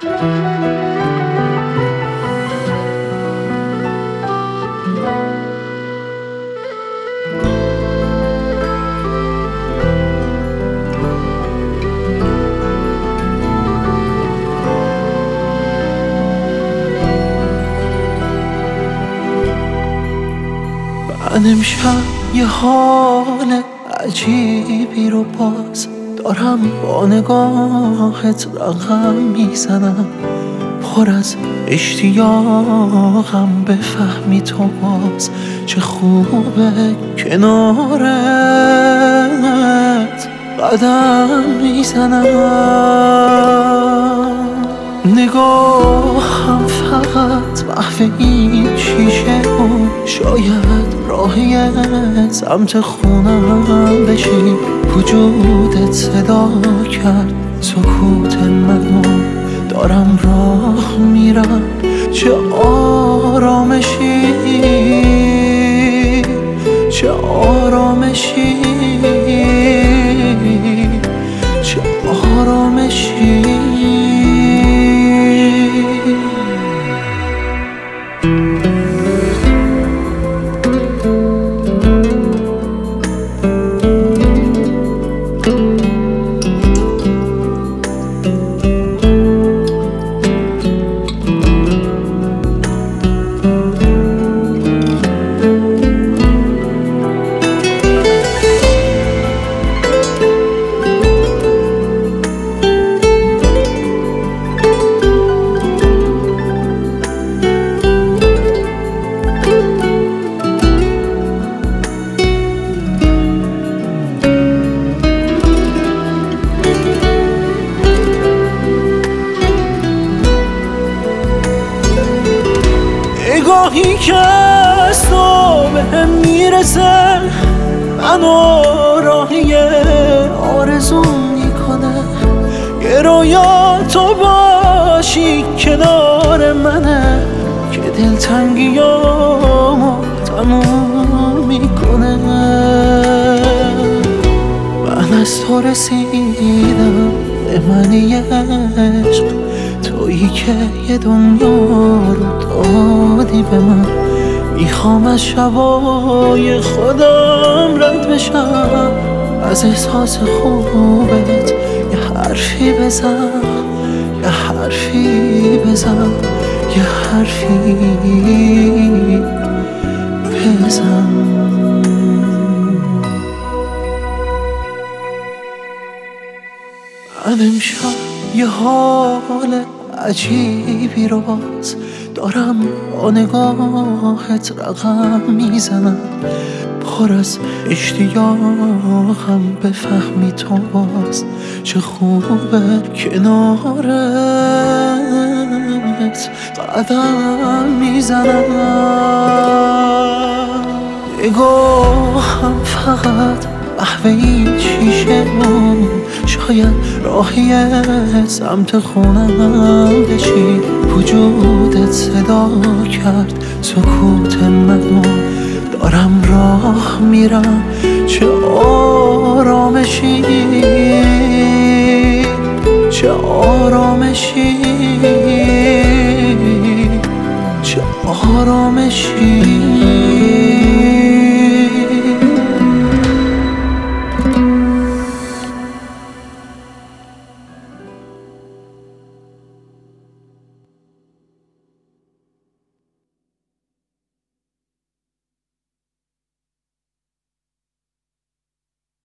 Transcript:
من امشب یه حال عجیبی رو باز دارم، با نگاهت رقم میزنم، پر از اشتیاقم بفهمی تو باز چه خوبه کنارت قدم میزنم. نگاهم فقط محو این شیشه و شاید راهی سمت خونم بشی. وجودت صدا کرد سکوت منو، دارم راه میرم چه آرامشی، چه آرامشی، چه آرامشی. نگاهی که از تو بهم میرسه منو راهی آرزو میکنه. یه رویا تو باشی کنار منه که دلتنگیامو تموم میکنه. من از تو رسیدم به معنی عشق، تویی که یه دنیا رو دادی به من. میخوام از شبای خودم رد بشم، از احساس خوبت یه حرفی بزن، یه حرفی بزن، یه حرفی بزن. من امشب یه حال عجیبی رو باز دارم، با نگاهت رقم میزنم، پر از اشتیاقم بفهمی تو باز چه خوبه کنارت قدم میزنم. نگاهم فقط محو این شیشه بود، شاید راهی سمت خونم بشی. وجودت صدا کرد سکوت منو، دارم راه میرم چه آرامشی، چه آرامشی، چه آرامشی.